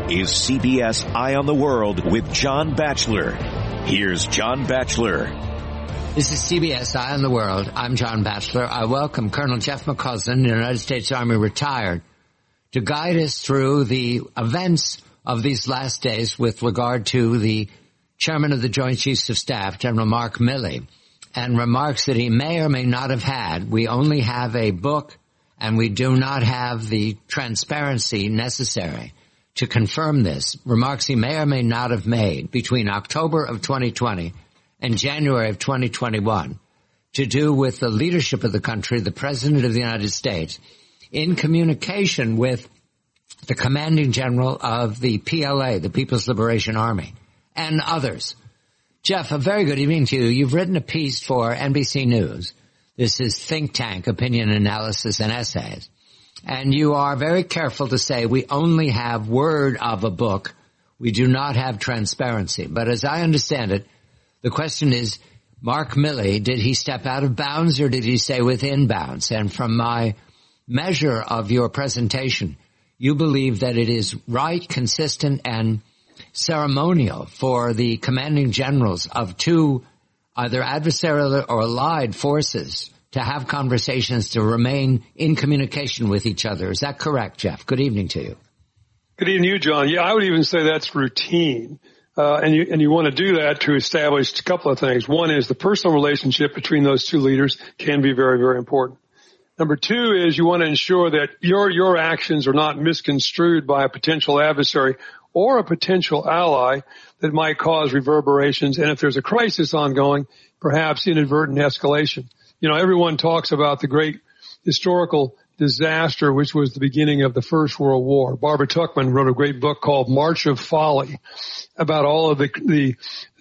is CBS Eye on the World with John Batchelor. Here's John Batchelor. This is CBS Eye on the World. I'm John Batchelor. I welcome Colonel Jeff McCausland, United States Army retired, to guide us through the events of these last days with regard to the Chairman of the Joint Chiefs of Staff, General Mark Milley, and remarks that he may or may not have had. We only have a book, and we do not have the transparency necessary to confirm this. Remarks he may or may not have made between October of 2020 and January of 2021 to do with the leadership of the country, the President of the United States, in communication with the commanding general of the PLA, the People's Liberation Army, and others. Jeff, a very good evening to you. You've written a piece for NBC News. This is Think Tank Opinion Analysis and Essays. And you are very careful to say we only have word of a book. We do not have transparency. But as I understand it, the question is, Mark Milley, did he step out of bounds or did he stay within bounds? And from my measure of your presentation, you believe that it is right, consistent, and ceremonial for the commanding generals of two either adversarial or allied forces to have conversations, to remain in communication with each other. Is that correct, Jeff? Good evening to you. Good evening to you, John. Yeah, I would even say that's routine. And you want to do that to establish a couple of things. One is the personal relationship between those two leaders can be very, very important. Number two is you want to ensure that your actions are not misconstrued by a potential adversary or a potential ally that might cause reverberations. And if there's a crisis ongoing, perhaps inadvertent escalation. You know, everyone talks about the great historical disaster, which was the beginning of the First World War. Barbara Tuchman wrote a great book called March of Folly about all of the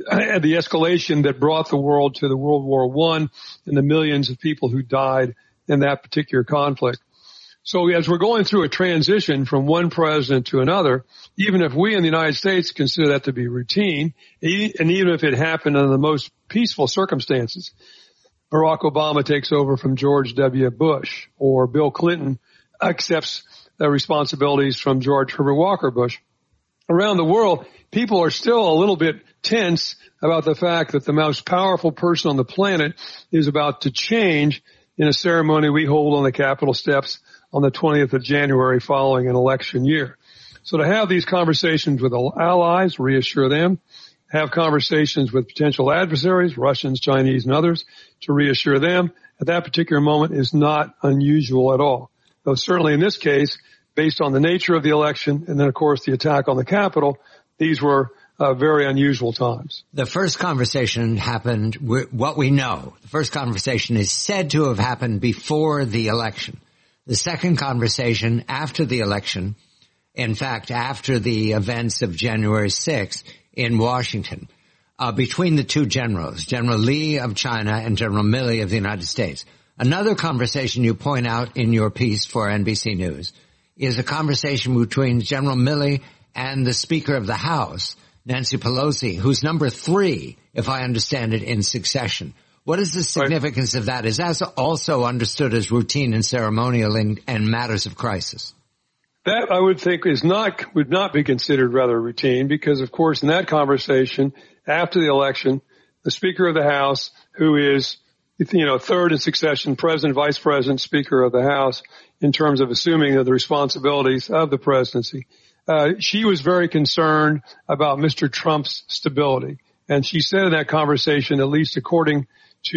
escalation that brought the world to the World War I and the millions of people who died in that particular conflict. So as we're going through a transition from one president to another, even if we in the United States consider that to be routine, and even if it happened under the most peaceful circumstances, Barack Obama takes over from George W. Bush, or Bill Clinton accepts the responsibilities from George Herbert Walker Bush. Around the world, people are still a little bit tense about the fact that the most powerful person on the planet is about to change in a ceremony we hold on the Capitol steps on the 20th of January following an election year. So to have these conversations with allies, reassure them, have conversations with potential adversaries, Russians, Chinese, and others, to reassure them at that particular moment is not unusual at all. Though certainly in this case, based on the nature of the election and then, of course, the attack on the Capitol, these were very unusual times. The first conversation happened, what we know, the first conversation is said to have happened before the election. The second conversation after the election, in fact, after the events of January 6th in Washington, between the two generals, General Lee of China and General Milley of the United States. Another conversation you point out in your piece for NBC News is a conversation between General Milley and the Speaker of the House, Nancy Pelosi, who's number 3, if I understand it, in succession. What is the significance of that? Is that also understood as routine and ceremonial in matters of crisis? That I would think would not be considered rather routine because, of course, in that conversation after the election, the Speaker of the House, who is, third in succession, President, Vice President, Speaker of the House, in terms of assuming the responsibilities of the presidency, she was very concerned about Mr. Trump's stability. And she said in that conversation, at least according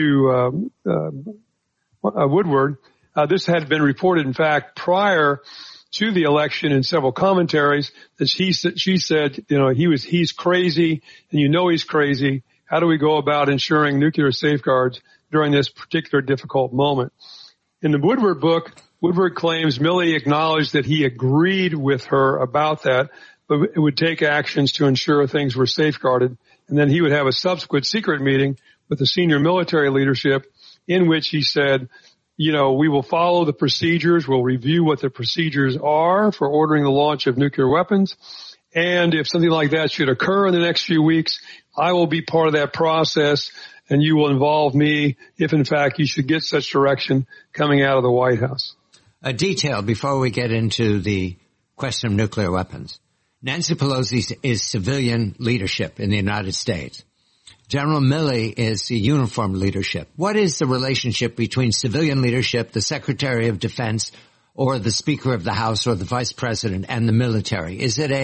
to Woodward, this had been reported, in fact, prior to the election in several commentaries, that she said, he's crazy, and he's crazy. How do we go about ensuring nuclear safeguards during this particular difficult moment? In the Woodward book, Woodward claims Milley acknowledged that he agreed with her about that, but it would take actions to ensure things were safeguarded. And then he would have a subsequent secret meeting with the senior military leadership in which he said, we will follow the procedures. We'll review what the procedures are for ordering the launch of nuclear weapons. And if something like that should occur in the next few weeks, I will be part of that process, and you will involve me if, in fact, you should get such direction coming out of the White House. A detail before we get into the question of nuclear weapons. Nancy Pelosi is civilian leadership in the United States. General Milley is uniformed leadership. What is the relationship between civilian leadership, the Secretary of Defense, or the Speaker of the House, or the Vice President, and the military? Is it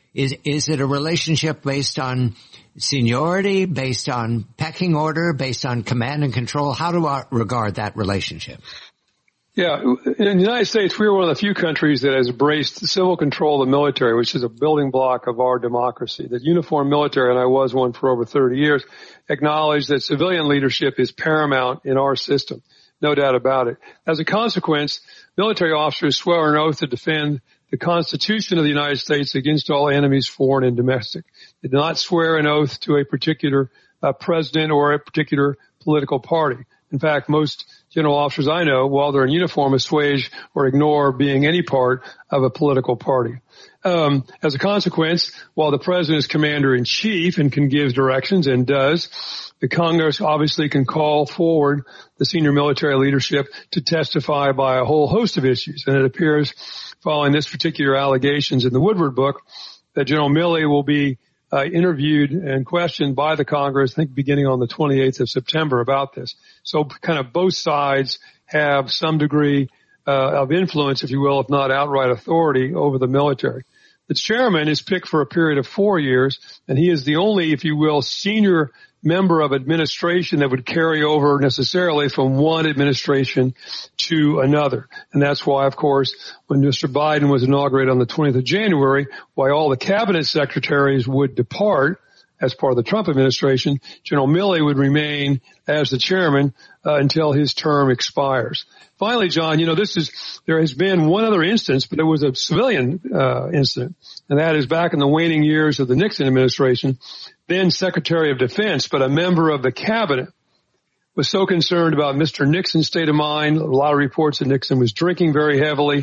a relationship based on seniority, based on pecking order, based on command and control? How do I regard that relationship? Yeah, in the United States, we are one of the few countries that has embraced civil control of the military, which is a building block of our democracy. The uniformed military, and I was one for over 30 years, acknowledge that civilian leadership is paramount in our system. No doubt about it. As a consequence, military officers swear an oath to defend the Constitution of the United States against all enemies, foreign and domestic. They do not swear an oath to a particular president or a particular political party. In fact, most general officers I know, while they're in uniform, assuage or ignore being any part of a political party. As a consequence, while the president is commander-in-chief and can give directions and does, the Congress obviously can call forward the senior military leadership to testify by a whole host of issues. And it appears, following this particular allegations in the Woodward book, that General Milley will be interviewed and questioned by the Congress, I think beginning on the 28th of September about this. So kind of both sides have some degree of influence, if you will, if not outright authority over the military. The chairman is picked for a period of 4 years, and he is the only, if you will, senior member of administration that would carry over necessarily from one administration to another. And that's why, of course, when Mr. Biden was inaugurated on the 20th of January, why all the cabinet secretaries would depart as part of the Trump administration, General Milley would remain as the chairman until his term expires. Finally, John, there has been one other instance, but it was a civilian incident, and that is back in the waning years of the Nixon administration. Then Secretary of Defense, but a member of the cabinet, was so concerned about Mr. Nixon's state of mind. A lot of reports that Nixon was drinking very heavily.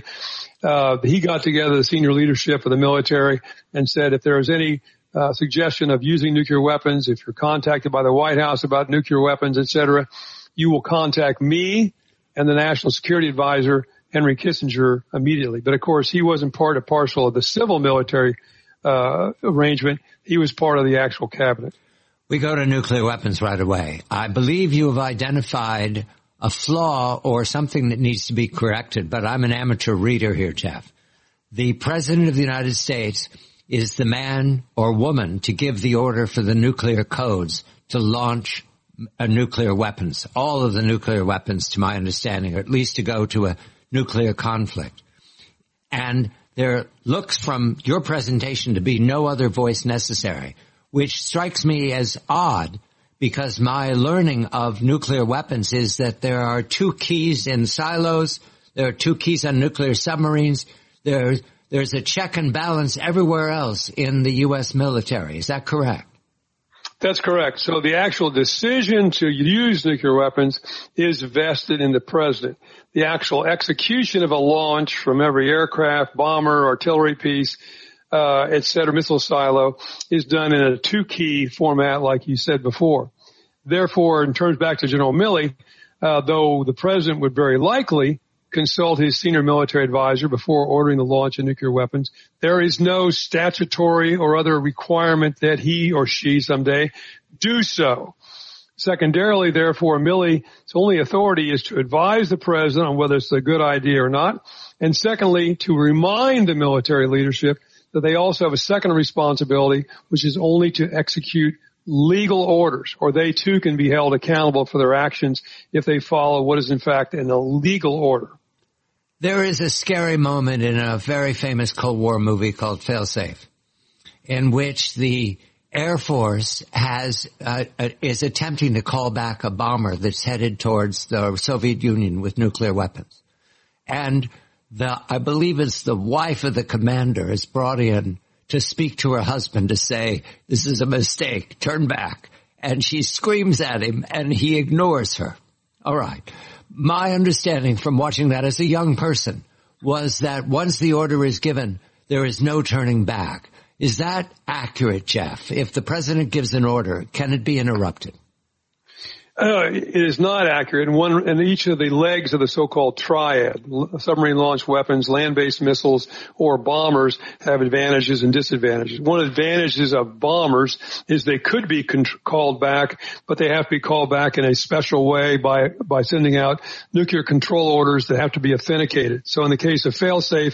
He got together the senior leadership of the military and said, if there is any suggestion of using nuclear weapons, if you're contacted by the White House about nuclear weapons, et cetera, you will contact me and the National Security Advisor, Henry Kissinger, immediately. But of course, he wasn't part and parcel of the civil military arrangement. He was part of the actual cabinet. We go to nuclear weapons right away. I believe you have identified a flaw or something that needs to be corrected, but I'm an amateur reader here, Jeff. The President of the United States is the man or woman to give the order for the nuclear codes to launch nuclear weapons, all of the nuclear weapons, to my understanding, or at least to go to a nuclear conflict. And there looks from your presentation to be no other voice necessary, which strikes me as odd because my learning of nuclear weapons is that there are two keys in silos, there are two keys on nuclear submarines, there's a check and balance everywhere else in the U.S. military. Is that correct? That's correct. So the actual decision to use nuclear weapons is vested in the president. The actual execution of a launch from every aircraft, bomber, artillery piece, et cetera, missile silo is done in a two-key format, like you said before. Therefore, in terms back to General Milley, though the president would very likely consult his senior military advisor before ordering the launch of nuclear weapons, there is no statutory or other requirement that he or she someday do so. Secondarily, therefore, Milley's only authority is to advise the president on whether it's a good idea or not. And secondly, to remind the military leadership that they also have a second responsibility, which is only to execute legal orders, or they too can be held accountable for their actions if they follow what is in fact an illegal order. There is a scary moment in a very famous Cold War movie called Failsafe, in which the Air Force is attempting to call back a bomber that's headed towards the Soviet Union with nuclear weapons. And I believe it's the wife of the commander is brought in to speak to her husband to say, this is a mistake, turn back. And she screams at him and he ignores her. All right. My understanding from watching that as a young person was that once the order is given, there is no turning back. Is that accurate, Jeff? If the president gives an order, can it be interrupted? It is not accurate. And each of the legs of the so-called triad, submarine launched weapons, land-based missiles, or bombers, have advantages and disadvantages. One of the advantages of bombers is they could be called back, but they have to be called back in a special way by sending out nuclear control orders that have to be authenticated. So in the case of failsafe,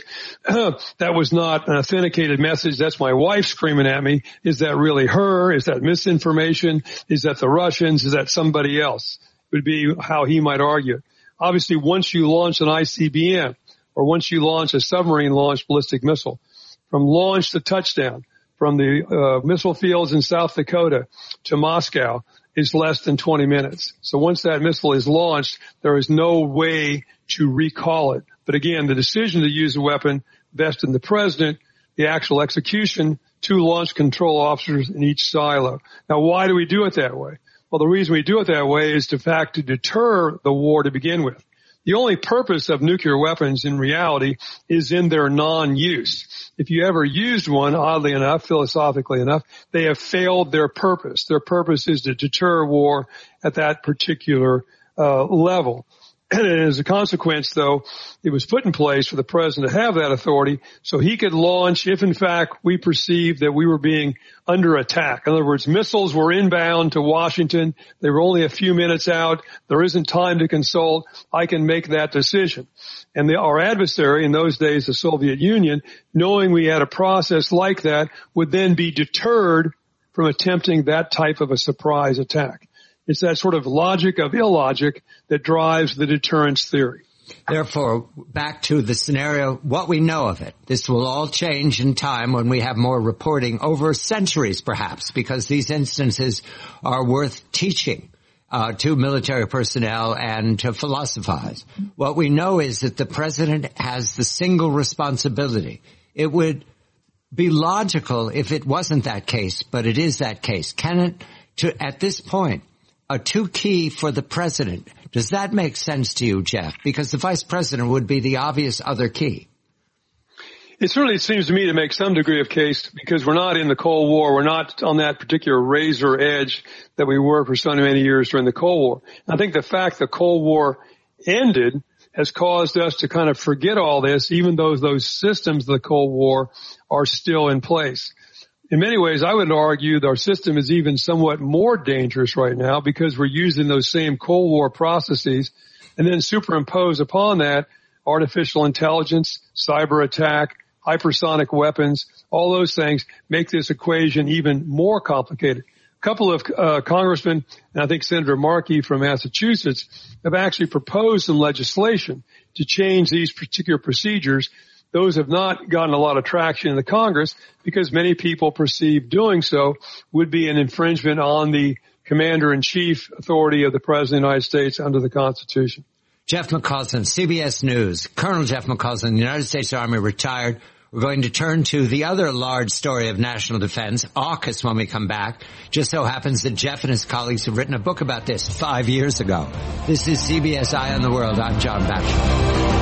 that was not an authenticated message. That's my wife screaming at me. Is that really her? Is that misinformation? Is that the Russians? Is that somebody else? Would be how he might argue it. Obviously, once you launch an ICBM or once you launch a submarine-launched ballistic missile, from launch to touchdown, from the missile fields in South Dakota to Moscow, is less than 20 minutes. So once that missile is launched, there is no way to recall it. But again, the decision to use a weapon vests in the president, the actual execution, 2 launch control officers in each silo. Now, why do we do it that way? Well, the reason we do it that way is, in fact, to deter the war to begin with. The only purpose of nuclear weapons in reality is in their non-use. If you ever used one, oddly enough, philosophically enough, they have failed their purpose. Their purpose is to deter war at that particular level. And as a consequence, though, it was put in place for the president to have that authority so he could launch if, in fact, we perceived that we were being under attack. In other words, missiles were inbound to Washington. They were only a few minutes out. There isn't time to consult. I can make that decision. And our adversary, in those days, the Soviet Union, knowing we had a process like that, would then be deterred from attempting that type of a surprise attack. It's that sort of logic of illogic that drives the deterrence theory. Therefore, back to the scenario, what we know of it. This will all change in time when we have more reporting over centuries, perhaps, because these instances are worth teaching to military personnel and to philosophize. What we know is that the president has the single responsibility. It would be logical if it wasn't that case, but it is that case. Can it, at this point, a 2 key for the president. Does that make sense to you, Jeff? Because the vice president would be the obvious other key. It certainly seems to me to make some degree of case because we're not in the Cold War. We're not on that particular razor edge that we were for so many years during the Cold War. I think the fact the Cold War ended has caused us to kind of forget all this, even though those systems of the Cold War are still in place. In many ways, I would argue that our system is even somewhat more dangerous right now because we're using those same Cold War processes and then superimpose upon that artificial intelligence, cyber attack, hypersonic weapons. All those things make this equation even more complicated. A couple of congressmen, and I think Senator Markey from Massachusetts, have actually proposed some legislation to change these particular procedures. Those have not gotten a lot of traction in the Congress because many people perceive doing so would be an infringement on the commander-in-chief authority of the President of the United States under the Constitution. Jeff McCausland, CBS News. Colonel Jeff McCausland, United States Army, retired. We're going to turn to the other large story of national defense, AUKUS, when we come back. Just so happens that Jeff and his colleagues have written a book about this 5 years ago. This is CBS Eye on the World. I'm John Batchelor.